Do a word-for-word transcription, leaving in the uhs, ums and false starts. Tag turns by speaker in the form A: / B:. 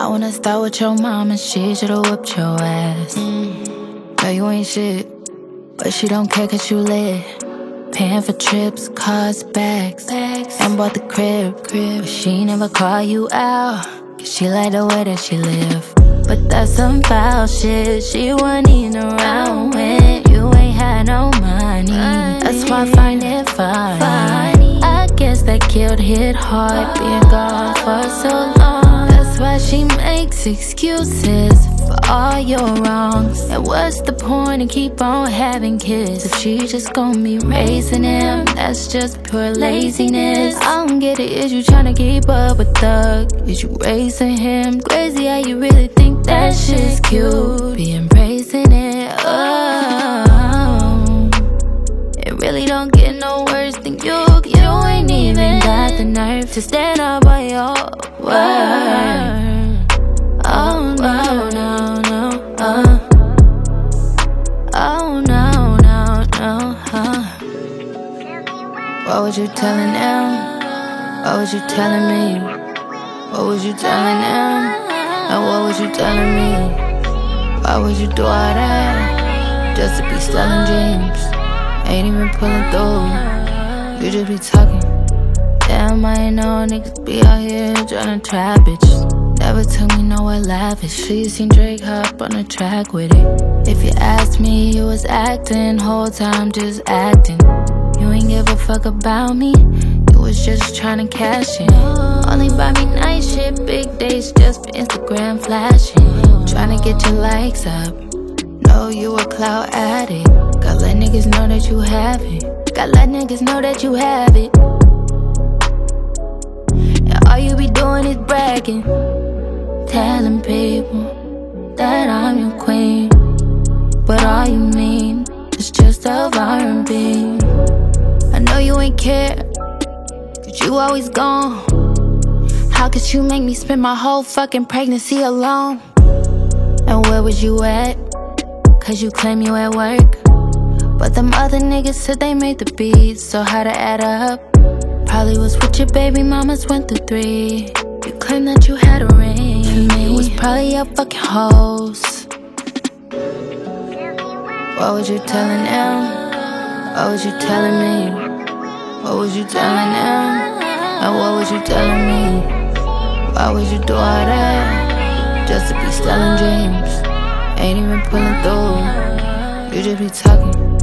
A: I wanna start with your mama, she should've whooped your ass. mm. Girl, you ain't shit, but she don't care cause you lit. Paying for trips, cars, bags, bags. And bought the crib, crib. But she never call you out, cause she like the way that she live. But that's some foul shit, she wasn't even around when you ain't had no money. That's why I find it funny. I guess that killed hit hard, being gone for so long. That's why she makes excuses for all your wrongs. And what's the point of keep on having kids if she just gon' be raising him? That's just pure laziness. I don't get it, is you tryna keep up with Thug? Is you raising him? Crazy how you really think that shit's cute, being raising it. Oh, it really don't get no worse than you. You ain't even got the nerve to stand up on your word. Oh no, no, no, uh. Oh no, no, no, huh. What was you telling them? What was you telling me? What was you telling them? And what was you telling me? Why would you do all that? Just to be selling dreams, ain't even pulling through. You just be talking. Damn, I ain't know niggas be out here tryna trap bitches. Never took me nowhere lavish. You seen Drake hop on the track with it. If you asked me, you was acting, whole time just acting. You ain't give a fuck about me, you was just tryna cash in. Only buy me nice shit, big days just for Instagram flashing. Tryna get your likes up, know you a clout addict. Gotta let niggas know that you have it. Gotta let niggas know that you have it. And all you be doing is bragging, telling people that I'm your queen, but all you mean is just of R and B. I know you ain't care, cause you always gone. How could you make me spend my whole fucking pregnancy alone? And where was you at? Cause you claim you at work, but them other niggas said they made the beats, so how to add up? Probably was with your baby mamas, went through three. You claim that you had a ring, it was probably your fucking hoes. What was you telling them? What was you telling me? What was you telling them? And what was you telling me? Why would you do all that? Just to be selling dreams, ain't even pulling through. You just be talking.